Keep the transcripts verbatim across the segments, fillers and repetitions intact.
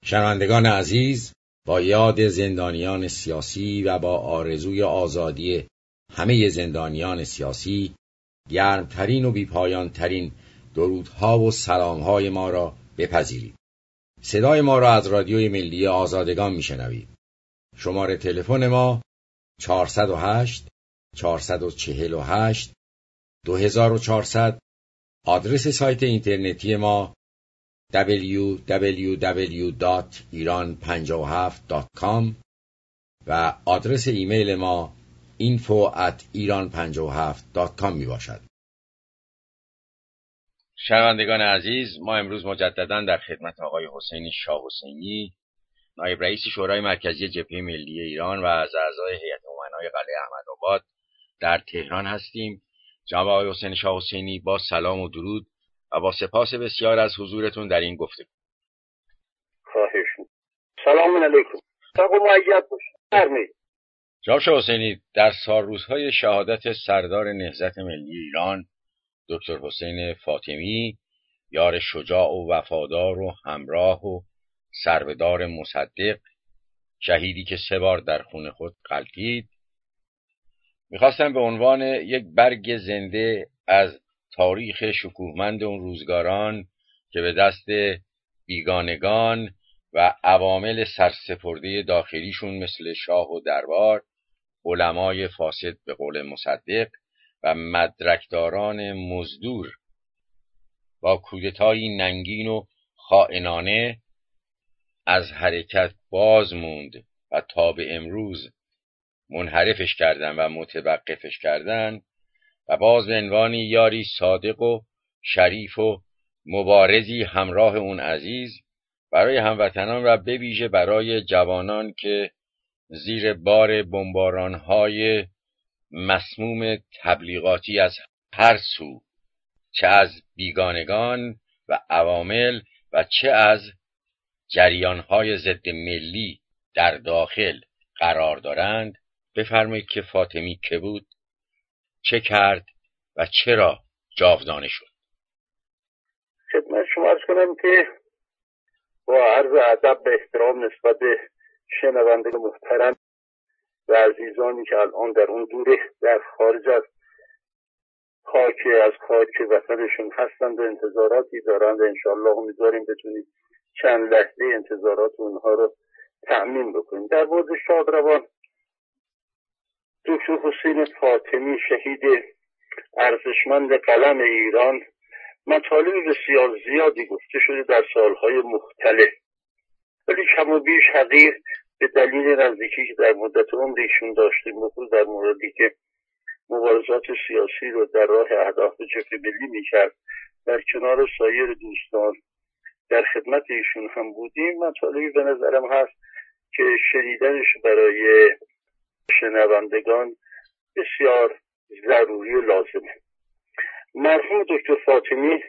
شنوندگان عزیز، با یاد زندانیان سیاسی و با آرزوی آزادی همه زندانیان سیاسی، گرمترین و بیپایانترین درودها و سلامهای ما را بپذیرید. صدای ما را از رادیوی ملی آزادگان میشنوید. شماره تلفن ما چهارصد و هشت چهارصد و چهل و هشت دو هزار و چهارصد. آدرس سایت اینترنتی ما دبلیو دبلیو دبلیو دات ایران پنجاه و هفت دات کام و آدرس ایمیل ما اینفو ات ایران پنجاه و هفت دات کام می باشد. شنوندگان عزیز، ما امروز مجددا در خدمت آقای حسین شاه حسینی، نایب رئیس شورای مرکزی جبهه ملی ایران و از اعضای هیئت امنای قلعه احمدآباد در تهران هستیم. جناب آقای حسین شاه حسینی، با سلام و درود و با سپاس بسیار از حضورتون در این گفتگو. خواهش می‌کنم. سلام علیکم. ساق مؤید باشید. فرمایید. جناب شاه حسینی، در سالروزهای شهادت سردار نهضت ملی ایران دکتر حسین فاطمی، یار شجاع و وفادار و همراه و سربدار مصدق، شهیدی که سه بار در خون خود غلتید، میخواستم به عنوان یک برگ زنده از تاریخ شکوهمند اون روزگاران که به دست بیگانگان و عوامل سرسپرده داخلیشون مثل شاه و دربار، علمای فاسد به قول مصدق و مدرکداران مزدور با کودتایی ننگین و خائنانه از حرکت باز موند و تا به امروز منحرفش کردن و متوقفش کردن و باز به عنوان یاری صادق و شریف و مبارزی همراه اون عزیز برای هموطنان و به ویژه برای جوانان که زیر بار بمباران‌های مسموم تبلیغاتی از هر سو، چه از بیگانگان و عوامل و چه از جریان‌های ضد ملی در داخل قرار دارند، بفرمایید که فاطمی که بود، چه کرد و چرا جاودانه شد؟ خدمت شما عرض کنم که با عرض ادب به احترام نسبت به شنوندگان محترم و عزیزانی که الان در اون دوره در خارج از خاک از خاک وطنشون هستند و انتظاراتی دارند، انشاءالله امیدواریم بتونیم چند لحظه انتظارات اونها رو تأمین بکنیم. در مورد شادروان دکتر حسین فاطمی، شهید ارزشمند قلم ایران، مطالب بسیار زیادی گفته شده در سالهای مختلف، ولی کم و بیش حقیر به دلیل نزدیکی که در مدت عمر ایشون داشتیم، بخصوص در موردی که مبارزات سیاسی رو در راه اهداف جبهه ملی میکرد، در کنار سایر دوستان در خدمت ایشون هم بودیم، مطالبی به نظرم هست که شنیدنش برای شنوندگان بسیار ضروری و لازمه. مرحوم دکتر فاطمی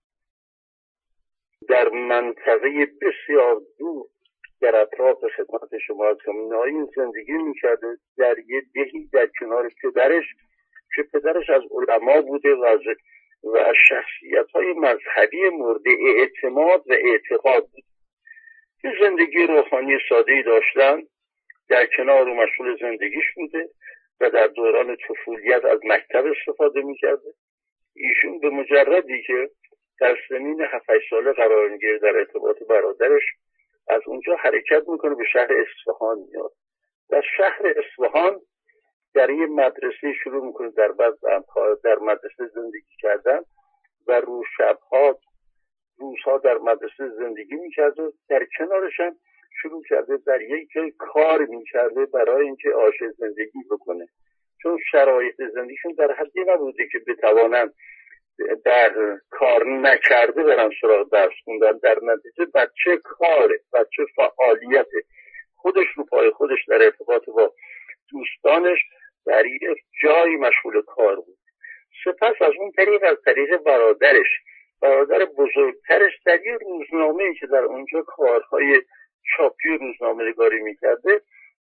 در منطقه بسیار دور در اطراف خدمت شما از کمینایی زندگی میکرده، در یه دهی در کنار پدرش که پدرش از علما بوده و از و از شخصیت‌های مذهبی مورد اعتماد و اعتقاد بود. یه زندگی روحانی ساده‌ای داشتن، در کنار و مشغول زندگیش بوده و در دوران طفولیت از مکتب استفاده میکرده. ایشون به مجردی که در سنین هفت هشت ساله قرار میگیره در ارتباط برادرش، از اونجا حرکت میکنه به شهر اصفهان میاد. در شهر اصفهان در یه مدرسه شروع میکنه در بعض در مدرسه زندگی کردن و رو شبها روزها در مدرسه زندگی میکرده. در کنارش هم شروع کرده در یک جای کار میکرده برای اینکه عاش زندگی بکنه، چون شرایط زندگیشون در حدی نبوده که بتوانن در کار نکرده برن سراغ درس خوندن. در نتیجه بچه کاره، بچه فعالیته، خودش رو پای خودش در ارتباط با دوستانش در یک جایی مشغول کار بود. سپس از اون طریق از طریق برادرش برادر بزرگترش در یک روزنامه‌ای که در اونجا کارهای چاپی روزنامه نگاری میکرده،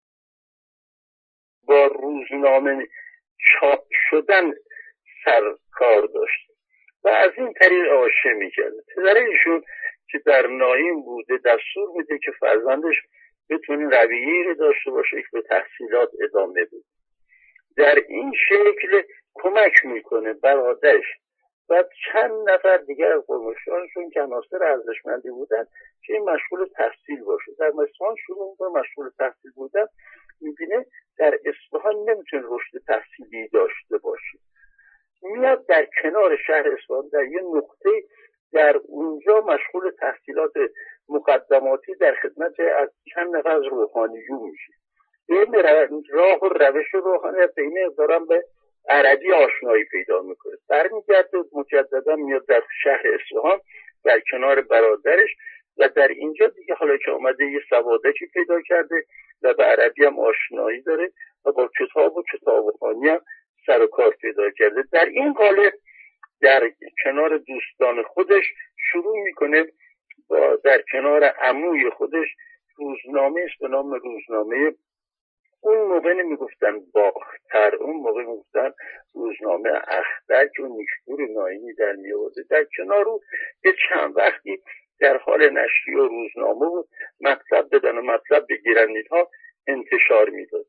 با روزنامه چاپ شدن سر کار داشته و از این طریق آشه میکرده. پدر ایشون که در ناین بوده دستور میده که فرزندش بتونه رویه‌ای رو داشته باشه که به تحصیلات ادامه بده. در این شکل کمک میکنه برادرش و چند نفر دیگر از قرمشانشون که عناصر ارزشمندی بودن که این مشغول تحصیل باشه. در اصفهان شروع میکنه مشغول تحصیل بودن، میبینه در اصفهان نمیتونه رشد تحصیلی داشته باشه، میاد در کنار شهر اصفهان در یه نقطه در اونجا مشغول تحصیلات مقدماتی در خدمت از چند نفر از روحانیون میشه. این راه و روش روحانیت به این اقدارم به عربی آشنایی پیدا میکنه، برمیگرده مجددا میاد در شهر اصفهان در کنار برادرش و در اینجا دیگه حالا که آمده یه سوادکی پیدا کرده و به عربی هم آشنایی داره و با کتاب و کتابخوانی هم سر و کار پیدا کرده. در این قالب در کنار دوستان خودش شروع میکنه با در کنار عموی خودش روزنامه است به نام روزنامه، اون موقع نمیگفتن باختر، اون موقع میگفتن روزنامه اختر که اون نیشپور ناینی در میورده. در کنار او یه چند وقتی در حال نشریه و روزنامه بود، مطلب بدن و مطلب بگیرن اینها انتشار میداد.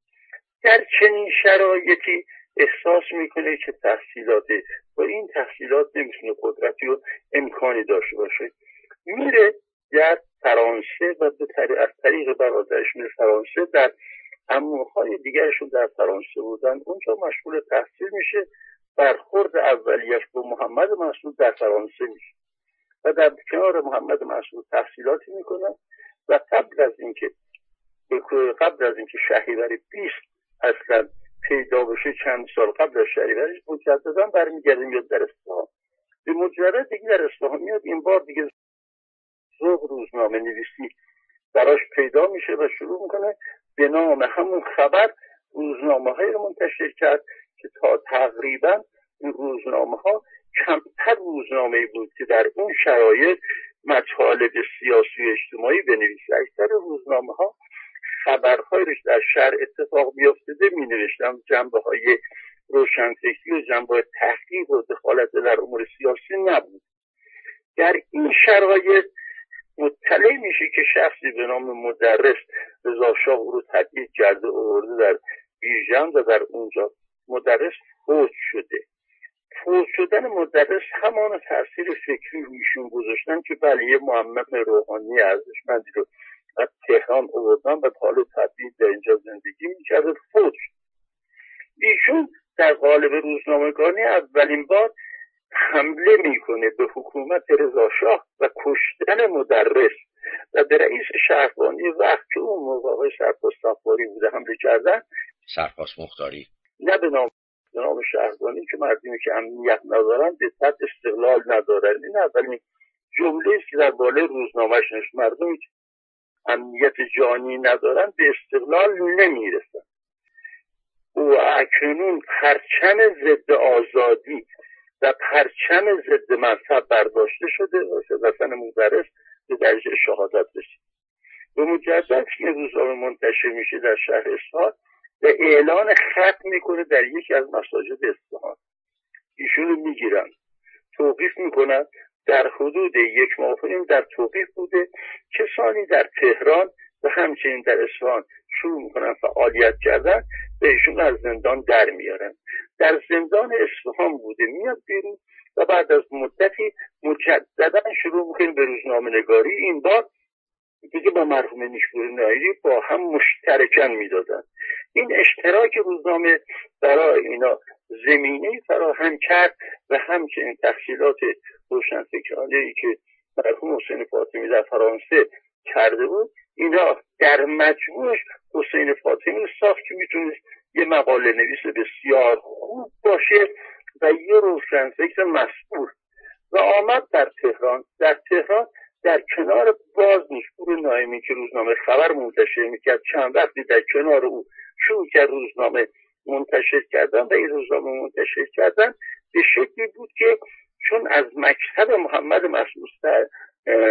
در چنین شرایطی احساس میکنه که تحصیلات با این تحصیلات نمیتونه قدرتی و امکانی داشته باشه، میره در فرانسه و به طریق از طریق برادرش میره فرانسه. در عموهای دیگرشون در فرانسه بودن، اونجا مشغول تحصیل میشه. برخورد اولیش با محمد مسعود در فرانسه میشه و در کنار محمد مسعود تحصیلاتی میکنه و قبل از اینکه قبل از اینکه شهریور بیست اصلا پیدا بشه، چند سال قبل از شهریورش مجددا برمیگرده میاد در اصفهان. به مجرد دیگه در اصفهان میاد، این بار دیگه ذوق روزنامه نویسی براش پیدا میشه و شروع میکنه به نام همون خبر روزنامه های رو منتشر کرد که تا تقریبا این روزنامه ها کمتر روزنامه بود که در اون شرایط مطالب سیاسی و اجتماعی بنویسه. اکثر روزنامه ها خبرهایی رو در شهر اتفاق بیافتاده می نوشتن، جنبه های روشنفکری و جنبه های تحقیق و دخالت در امور سیاسی نبود. در این شرایط مطلع میشه که شخصی به نام مدرس رضا شاه او رو تبعید کرده آورده در بیژن و در اونجا مدرس فوت شده. فوت شدن مدرس همان تاثیر فکری رویشون گذاشتن که بله یه معمم روحانی ارزشمندی رو از تهران آوردن و حال تبعید در اینجا زندگی میکرده، فوت شد. ایشون در قالب روزنامه‌نگاری اولین بار حمله میکنه به حکومت رضا شاه و کشتن مدرس و به رئیس شهربانی وقت که اون موقع آقای سرپاس صفاری بوده حمله کردن. سرپاس مختاری نه به نام به نام شهربانی که مردمی که امنیت ندارن به صد استقلال ندارن. این اولین جمله است که در بالای روزنامه‌اش نوشت، مردمی که امنیت جانی ندارن به استقلال نمیرسن. و اکنون پرچم ضد آزادی و پرچم ضد مذهب برداشته شده و شدتن مدرس به درجه شهادت رسید. به مجدد که روزنامه منتشر میشه در شهر اصفهان و اعلان ختم میکنه در یکی از مساجد اصفهان. ایشونو میگیرن، توقیف میکنن. در حدود یک ماه این در توقیف بوده. کسانی در تهران و همچنین در اصفهان شروع میکنن فعالیت کردن و ایشون از زندان در میارن. در زندان اصفهان بوده، میاد بیرون و بعد از مدتی مجددا شروع میکنه به روزنامه نگاری. این بار دیگه با مرحوم نیشپور ناینی با هم مشترکاً میدادن. این اشتراک روزنامه برای اینا زمینه فراهم کرد و همچنین تحصیلات روشنفکرانه‌ای که مرحوم حسین فاطمی در فرانسه کرده بود، اینا در مجموعش حسین فاطمی ساخت که میتونست یه مقاله نویس بسیار خوب باشه و یه روشنفکر مسئول و آمد در تهران. در تهران در کنار باز نیشپور ناینی که روزنامه خبر منتشر میکرد، چند وقتی در کنار او شروع کرد روزنامه منتشر کردن و این روزنامه منتشر کردن به شکلی بود که چون از مکتب محمد مسعود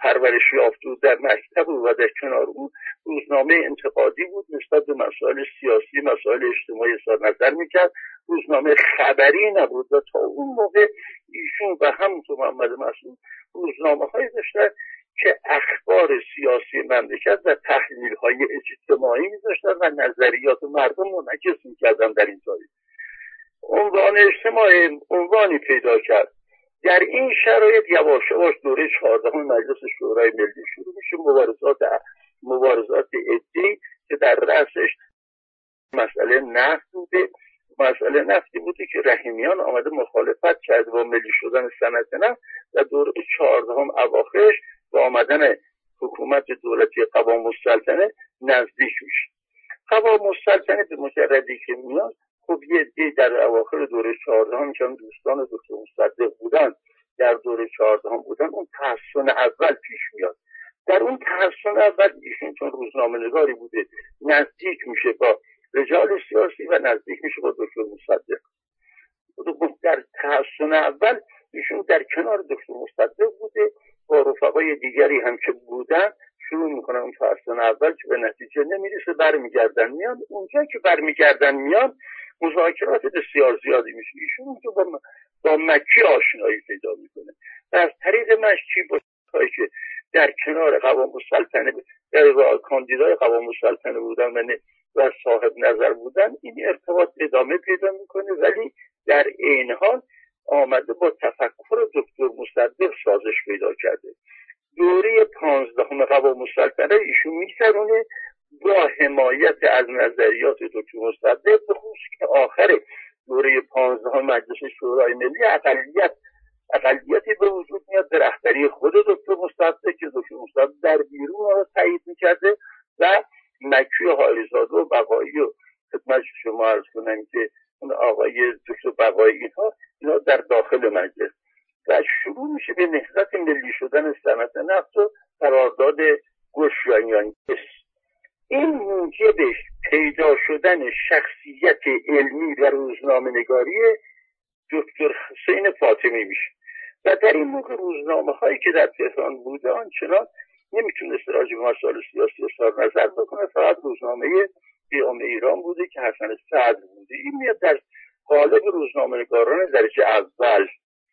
پرورش یافته بود در مکتب و در کنار او روزنامه انتقادی بود، نسبت به مسائل سیاسی، مسائل اجتماعی اظهار نظر میکرد. روزنامه خبری نبود و تا اون موقع ایشون و همونطور محمد مسعود روزنامه هایی داشتن که اخبار سیاسی مملکت و تحلیل های اجتماعی می‌ذاشتن و نظریات مردم منعکس می‌کردن در این تاریخ. عنوان اجتماعی عنوانی پیدا کرد. در این شرایط یواش یواش دوره چهاردهم مجلس شورای ملی شروع میشه، مبارزات مبارزات عده‌ای که در رأسش مسئله نفت بوده. مسئله نفتی بوده که رحیمیان آمده مخالفت کرده با ملی شدن صنعت نفت و دوره چهاردهم اواخرش با آمدن حکومت دولتی قوام السلطنه نزدیک میشه. قوام السلطنه به مجردی که میاد، خب یه دی در اواخر دوره چهاردهم که دوستان دکتر مصدق بودن در دوره چهاردهم بودن، اون تحسن اول پیش میاد. در اون تحسن اول ایشون چون روزنامه نگاری بوده نزدیک میشه با رجال سیاسی و نزدیک میشه با دکتر مصدق. در تحسن اول ایشون در کنار دکتر مصدق بوده، با رفقای دیگری هم که بودن شروع میکنن اون تحسن اول که به نتیجه نمیرسه، برمیگردن میان. اونجا که برمیگردن میان مذاکرات بسیار زیادی میشه. ایشون اونجا با, با مکی آشنایی پیدا میکنه و از طریق مکی با که در کنار قوام السلطنه در کاندیدای قوام السلطنه بودن و, و صاحب نظر بودن این ارتباط ادامه پیدا میکنه، ولی در این حال آمده با تفکر دکتر مصدق سازش پیدا کرده. دوره پانزدهم قوام السلطنه ایشون میگذرونه با حمایت از نظریات دکتر مصدق، به خصوص که آخر دوره پانزدهم مجلس شورای ملی اقلیت اقلیتی به وجود میاد به رهبری خود دکتر مصدق که دکتر مصدق در بیرون را تایید میکرده و مکی و حاریزاده و بقایی و خدمت شما عرض کنم که اون آقای دکتر بقایی اینها اینا در داخل مجلس و شروع میشه به نهضت ملی شدن صنعت نفت و قرارداد گوشیانیان. این موجب پیدا شدن شخصیت علمی و روزنامه‌نگاری دکتر حسین فاطمی میشه و در این موقع روزنامه هایی که در تهران بوده آنچنان نمیتونست راجع به مسائل سیاسی اظهار نظر بکنه، فقط روزنامه پیام ایران بوده که حسن سعد بوده. این میاد در قالب روزنامه‌نگاران درجه اول.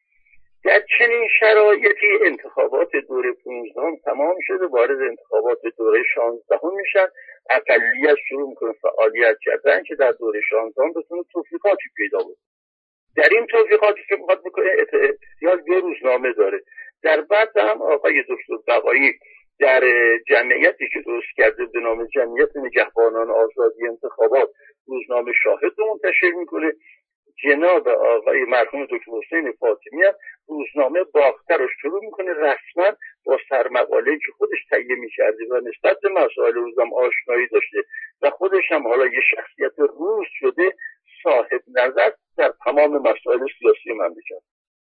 در چنین شرایطی انتخابات دوره پانزدهم تمام شده، وارد انتخابات دوره شانزدهم میشن. اقلیت شروع میکنه فعالیت کردن که در دوره شانزدهم بتونه توفیقاتی پیدا بود. در این توفیقاتی که میخواد بکنه احتیاج به روزنامه داره. در بعد هم آقای دکتر بقایی در جمعیتی که درست کرده به نام جمعیت نگهبانان آزادی انتخابات روزنامه شاهد رو منتشر میکنه. جناب آقای مرحوم دکتر حسین فاطمی روزنامه باختر رو شروع میکنه رسما با سرمقاله‌ای که خودش تهیه میکرده و نسبت به مسائل روزنامه آشنایی داشته و خودش هم حالا یه شخصیت روز شده صاحب نظر در تمام مسائل سیاسی مملکت.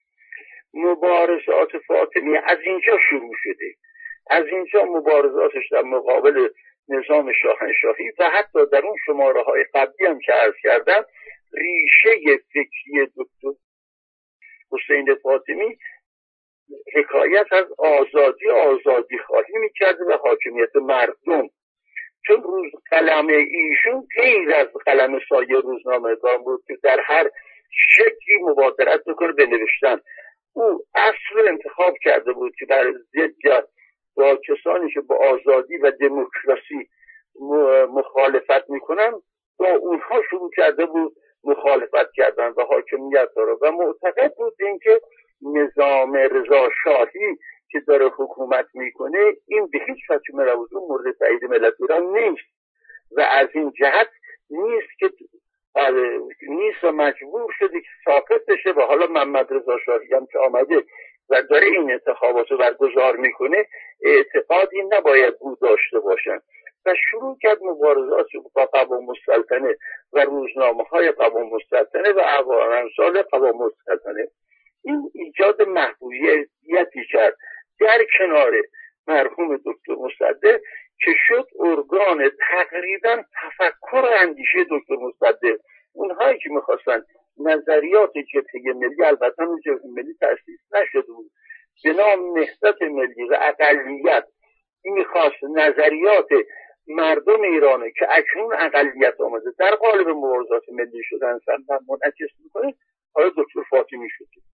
مبارزات فاطمی از اینجا شروع شده. از اینجا مبارزاتش در مقابل نظام شاهنشاهی و حتی در اون شماره های قبلی هم که عرض کردم ریشه فکری دکتر حسین فاطمی حکایت از آزادی آزادی خواهی میکرده و حاکمیت مردم، چون روز قلم ایشون غیر از قلم سایر روزنامه‌نگار بود که در هر شکلی مبادرت بکنه به نوشتن. او اصل انتخاب کرده بود که در ضد با کسانی که با آزادی و دموکراسی مخالفت میکنن با اونها شروع کرده بود مخالفت کردن و حاکمیت داره و معتقد بود اینکه نظام رضا شاهی که داره حکومت میکنه این به هیچ وجه موضوع مورد تایید ملت ایران نیست و از این جهت نیست که نیست و مجبور شده که ساقط بشه و حالا محمد رضا شاهی هم که آمده و داره این انتخابات رو برگزار میکنه اعتقادی نباید بود داشته باشن و شروع کرد مبارزات با قوام السلطنه و روزنامه های قوام السلطنه و امثال قوام السلطنه. این ایجاد محبوبیتی کرد در کنار مرحوم دکتر مصدق که شد ارگان تقریبا تفکر اندیشه دکتر مصدق. اونهایی که میخواستن نظریات جبهه ملی، البته جبهه ملی تأسیس نشده بود به نام نهضت ملی و اقلیت این میخواست نظریات مردم ایرانه که اکنون اقلیت آمده در قالب مبارزات ملی شدن سرمن منعکس میکنه، حالا دکتر فاطمی شد.